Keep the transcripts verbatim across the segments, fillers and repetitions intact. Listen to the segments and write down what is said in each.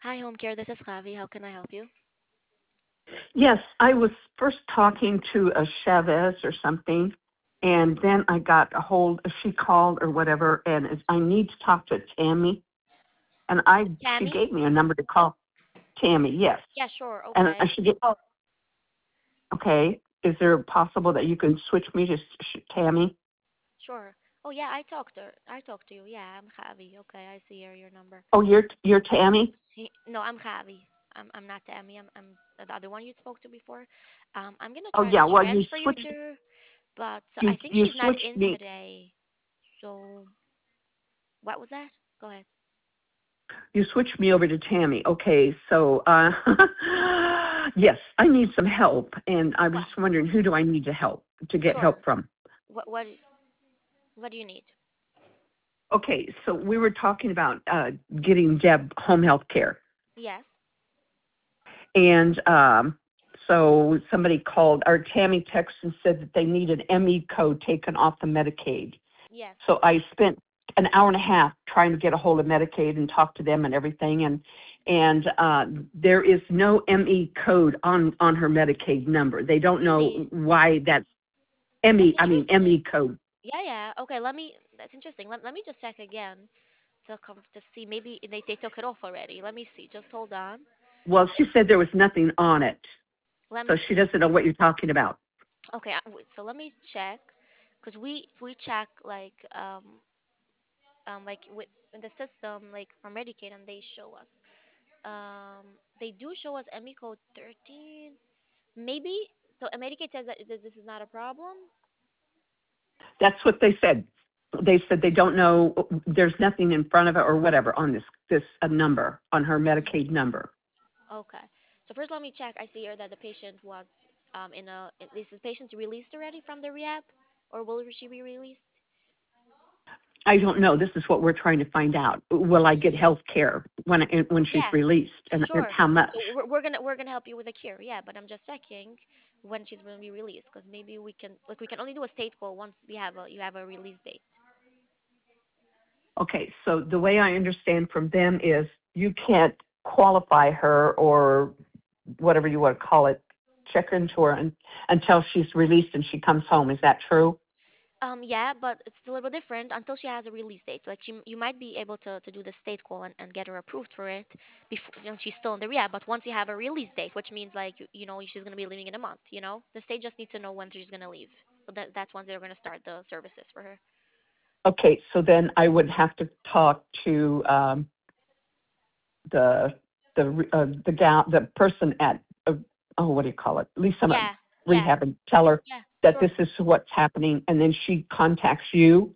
Hi, home care. This is Ravi. How can I help you? Yes, I was first talking to a Chavez or something, and then I got a hold. She called or whatever, and it's- I need to talk to Tammy, and I she Tammy? gave me a number to call Tammy. Yes, Yeah, sure. and I Okay. should get. Oh, okay. Is there possible that you can switch me to Sh- Tammy? Sure. Oh, yeah, I talked to her. I talked to you. Yeah, I'm Javi. Okay, I see here your number. Oh, you're you're Tammy. He, no, I'm Javi. I'm I'm not Tammy. I'm I'm the other one you spoke to before. Um, I'm gonna Oh try to yeah. Well, you transfer you switched to her, but I you think you she's not switched in me. today. So, what was that? Go ahead. You switched me over to Tammy. Okay, so uh, yes, I need some help, and I was What? just wondering who do I need to help to get Sure. help from? What what what do you need? Okay, so we were talking about uh, getting Deb home health care, Yes. and um, so somebody called, or Tammy texted and said that they need an M E code taken off the Medicaid. Yes. So I spent an hour and a half trying to get a hold of Medicaid and talk to them and everything, and and uh, there is no M E code on on her Medicaid number. They don't know Really? why that's That's M E. I mean M E interesting. code. Yeah, yeah. Okay, let me. That's interesting. Let, let me just check again to come to see. Maybe they, they took it off already. Let me see. Just hold on. Well, she said there was nothing on it, Let me so she see. doesn't know what you're talking about. Okay, uh, wait, so let me check, because we we check like um um like with in the system like for Medicaid and they show us um they do show us M E code thirteen. Maybe so. uh, Medicaid says that th- this is not a problem. That's what they said. They said they don't know. There's nothing in front of it or whatever on this this uh, number on her Hmm. Medicaid number. Okay. So first, let me check. I see here that the patient was um in a. This is patient released already from the rehab, or will she be released? I don't know. This is what we're trying to find out. Will I get Mm, health care when when she's yeah, released, and, and sure. how much? So we're, we're gonna we're gonna help you with a cure. Yeah, but I'm just checking when she's gonna be released, because maybe we can like we can only do a state call once we have a you have a release date. Okay, so the way I understand from them is you can't qualify her or whatever you want to call it, check into her un until she's released and she comes home. Is that true? Um, yeah, but it's a little different until she has a release date. Like she, you might be able to, to do the state call and, and get her approved for it before you know, she's still in the rehab. But once you have a release date, which means like you, you know she's gonna be leaving in a month, you know, the state just needs to know when she's gonna leave. So that that's when they're gonna start the services for her. Okay, so then I would have to talk to um, the the re- uh, the gal, the person at uh, oh, what do you call it? Lisa Mo- Yeah, yeah, Rehab, and tell her yeah, that sure. this is what's happening, and then she contacts you,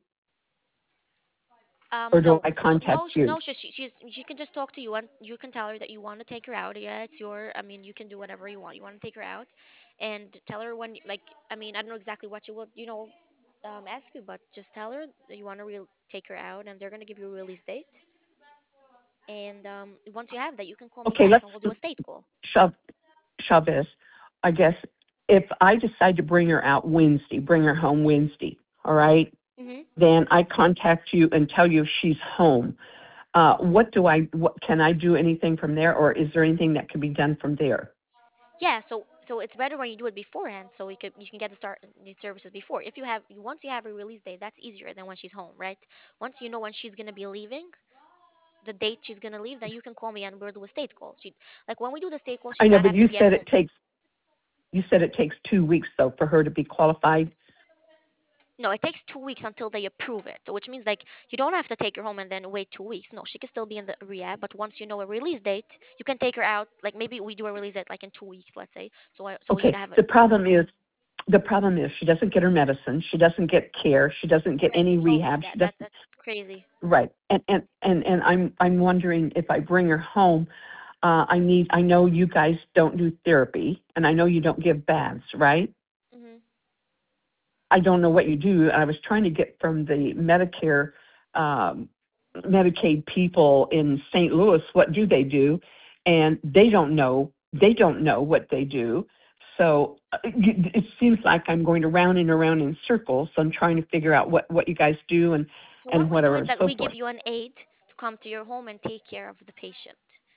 Um, or do no, I no, contact no, sh- you? no. She, she, she's she can just talk to you and you can tell her that you want to take her out. Yeah, it's your. I mean, you can do whatever you want. You want to take her out, and tell her when. Like, I mean, I don't know exactly what you will, you know, um, ask you, but just tell her that you want to re- take her out, and they're gonna give you a release date. And um, once you have that, you can call me Okay, back, let's and we'll do a state call. shove Chavez, I guess, if I decide to bring her out Wednesday, bring her home Wednesday, all right, Hmm. then I contact you and tell you she's home. Uh, what do I, what, can I do anything from there, or is there anything that can be done from there? Yeah, so so it's better when you do it beforehand, so you could you can get the start the services before. If you have once you have a release date, that's easier than when she's home, right? Once you know when she's gonna be leaving, the date she's gonna leave, then you can call me and we'll do a state call. She like when we do the state call, I she's know, not but have to you be at said it home. takes, you said it takes two weeks, though, for her to be qualified. No, it takes two weeks until they approve it, which means like you don't have to take her home and then wait two weeks. No, she can still be in the rehab, but once you know a release date, you can take her out. Like maybe we do a release date like in two weeks, let's say. So I, so you Okay, have it. the problem is, the problem is she doesn't get her medicine, she doesn't get care, she doesn't get Right, any you told me rehab, that. she That doesn't. that's crazy. Right. And and and and I'm I'm wondering if I bring her home, uh, I need I know you guys don't do therapy, and I know you don't give baths, right? Hmm. I don't know what you do. I was trying to get from the Medicare, um, Medicaid people in Saint Louis, what do they do? And they don't know. They don't know what they do. So uh, it it seems like I'm going around and around in circles. So I'm trying to figure out what what you guys do and So what and we do whatever is and that so we give forth. you an aide to come to your home and take care of the patient.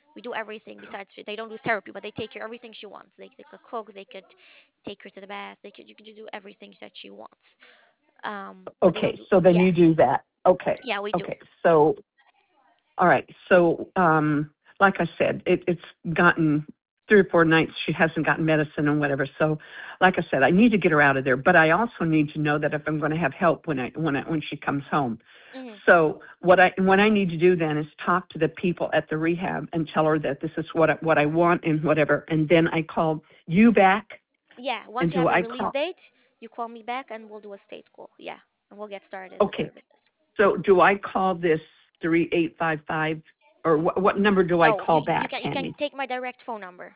We do everything besides they don't do therapy, but they take care of everything she wants. They, they could cook, they could take her to the bath, they could you could do everything that she wants. Um, but they don't Okay, do so then yeah you do that. Okay, yeah we do. okay. So, all right. So, um, like I said, it, it's gotten three or four nights she hasn't gotten medicine and whatever. So, like I said, I need to get her out of there. But I also need to know that if I'm going to have help when I when I when she comes home. Hmm. So what I what I need to do then is talk to the people at the rehab and tell her that this is what I, what I want and whatever. And then I call you back. Yeah, And once you do have a I release call? date, you call me back and we'll do a state call. Yeah, and we'll get started the Okay. services. So do I call this three eight five five, or what, what number do I No, you call you back, can you can Tammy? take my direct phone number.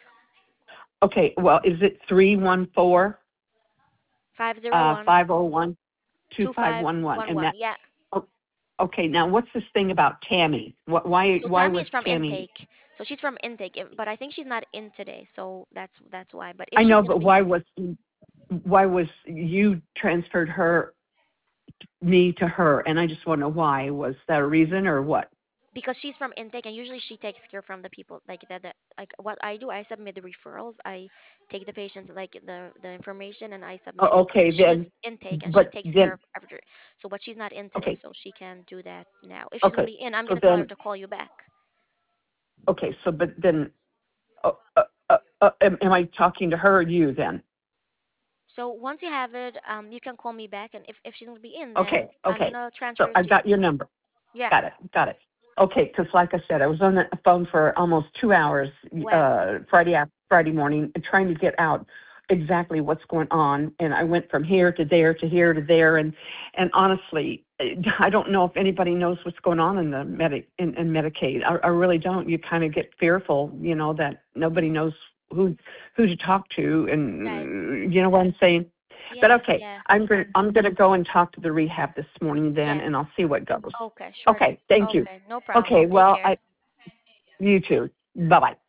Okay, well, is it three one four, uh, five zero one, five oh one, two five one one? And two five one one. that, Yeah. oh, okay, now what's this thing about Tammy? What, why, So why Tammy was is from Tammy? intake. So she's from intake, if- but I think she's not in today. So that's that's why. But if I she's know, gonna but be why was, why was you transferred her, me to her? And I just want to know why. Was that a reason or what? because she's from intake and usually she takes care from the people like that, that like what I do, I submit the referrals, I take the patients like the the information and I submit Oh, it, okay, and she then, is intake and she but takes care then, of everything. So but she's not in today, okay, so she can do that now. If she's gonna okay. be in, I'm So gonna tell her then, to call you back. okay, so but then, uh, uh, uh, uh, am, am I talking to her or you then? So once you have it, um you can call me back, and if, if she's gonna be in, then Okay, I'm okay. gonna So transfer I to you. got your number. Yeah. Got it, got it. Okay, because like I said, I was on the phone for almost two hours Wow. uh, Friday af- Friday morning, trying to get out exactly what's going on, and I went from here to there to here to there, and and honestly, I don't know if anybody knows what's going on in the Medi in, in Medicaid. I, I really don't. You kind of get fearful, you know, that nobody knows who who to talk to, Right. and you know what I'm saying. But Yeah, okay, yeah. I'm going I'm going to go and talk to the rehab this morning then, Yeah. and I'll see what goes. Okay, sure. Okay, thank you. Okay, no problem. Okay, Take well, care. I you too. Bye bye.